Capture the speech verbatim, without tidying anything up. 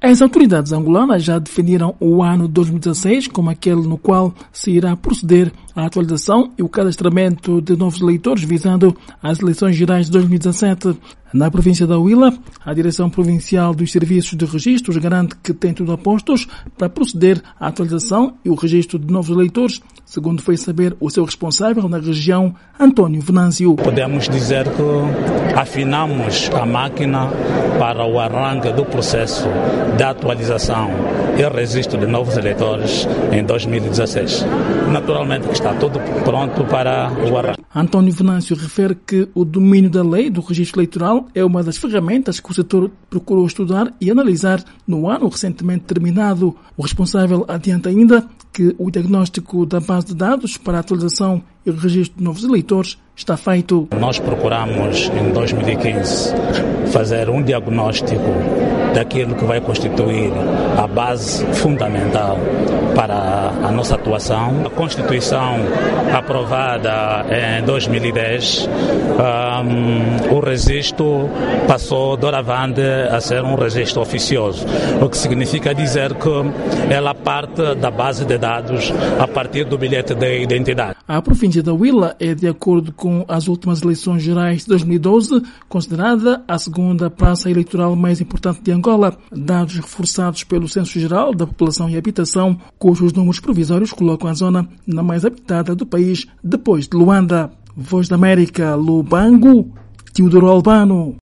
As autoridades angolanas já definiram o ano dois mil e dezasseis como aquele no qual se irá proceder à atualização e o cadastramento de novos eleitores visando as eleições gerais de dois mil e dezassete. Na província da Huila, a Direção Provincial dos Serviços de Registros garante que tem tudo a postos para proceder à atualização e o registro de novos eleitores, segundo foi saber o seu responsável na região, António Venâncio. Podemos dizer que afinamos a máquina para o arranque do processo de atualização e registro de novos eleitores em dois mil e dezasseis. Naturalmente que está tudo pronto para o arranque. António Venâncio refere que o domínio da lei do registro eleitoral é uma das ferramentas que o setor procurou estudar e analisar no ano recentemente terminado. O responsável adianta ainda que o diagnóstico da base de dados para a atualização e o registro de novos eleitores está feito. Nós procuramos, em dois mil e quinze, fazer um diagnóstico daquilo que vai constituir a base fundamental para a nossa atuação. A Constituição aprovada em dois mil e dez, um, o registro passou doravante a ser um registro oficioso, o que significa dizer que ela parte da base de dados a partir do bilhete de identidade. A província da Huila é, de acordo com as últimas eleições gerais de dois mil e doze, considerada a segunda praça eleitoral mais importante de Angola, dados reforçados pelo Censo Geral da População e Habitação, cujos números provisórios colocam a zona na mais habitada do país, depois de Luanda. Voz da América, Lubango, Teodoro Albano.